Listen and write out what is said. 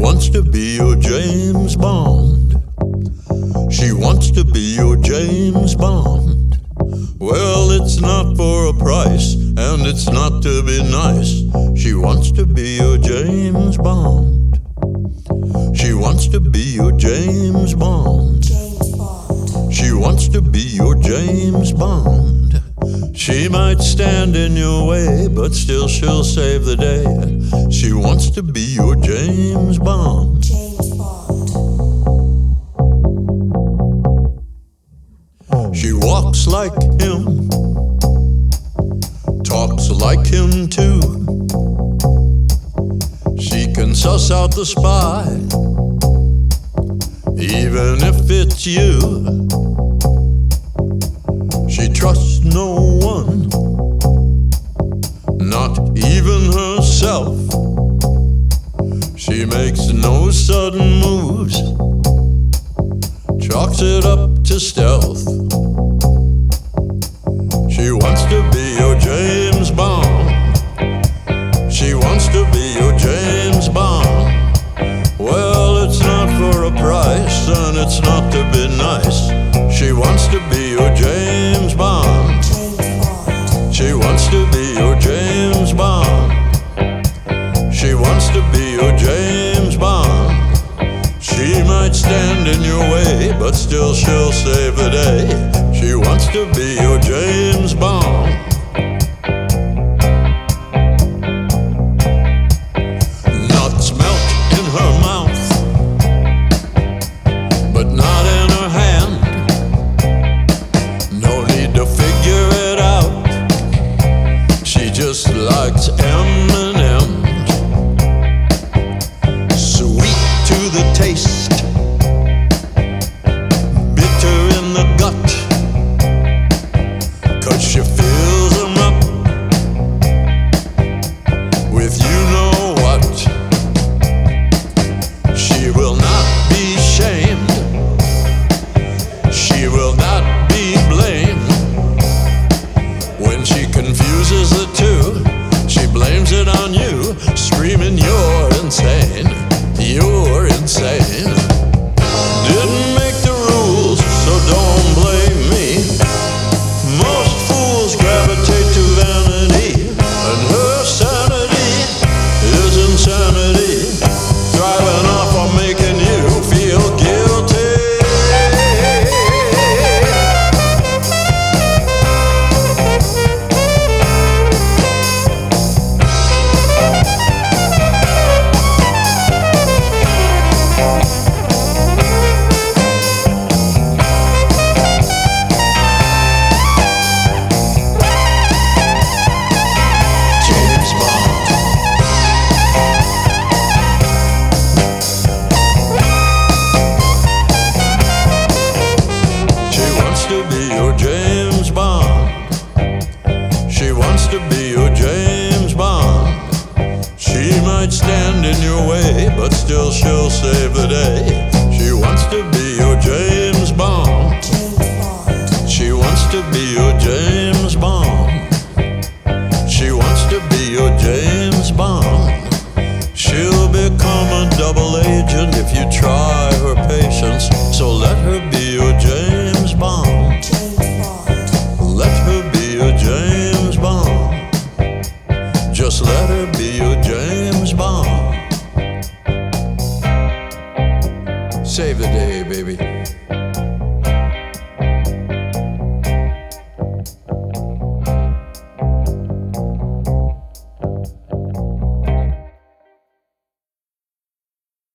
wants to be your James Bond. She wants to be your James Bond. Well, it's not for a price, and it's not to be nice. She wants to be your James Bond. She wants to be your James Bond. She wants to be your James Bond. She might stand in your way, but still she'll save the day. She wants to be your James Bond. She walks like him, talks like him too. She can suss out the spy, even if it's you. She trusts no one, not even herself. She makes no sudden moves, chalks it up to stealth. She wants to be your James Bond. She wants to be your James Bond. Well, it's not for a price, and it's not to be nice. She wants to be your James Bond. She wants to be your James Bond. She wants to be your James Bond. She might stand in your way, but still she'll save the day. She wants to be your James Bond. Nuts melt in her mouth, but not in her hand. No need to figure it out. She just likes M&M's. Sweet to the taste, bitter in the gut, 'cause she fills them up with you know what. She will not be shamed, she will not be blamed. When she confuses the two, she blames it on you, screaming you're insane, you're insane. Didn't make the rules, so don't blame me. Most fools gravitate to vanity, and her sanity is insanity, thriving off on making you feel guilty. James Bond. She wants to be your James Bond. She might stand in your way, but still she'll save the day. She wants to be your James Bond. She wants to be your James Bond. She wants to be your James Bond. She'll become a double agent if you try her patience, so let her be your James Bond. Let her be your James Bond. Just let her be your James Bond. Save the day, baby.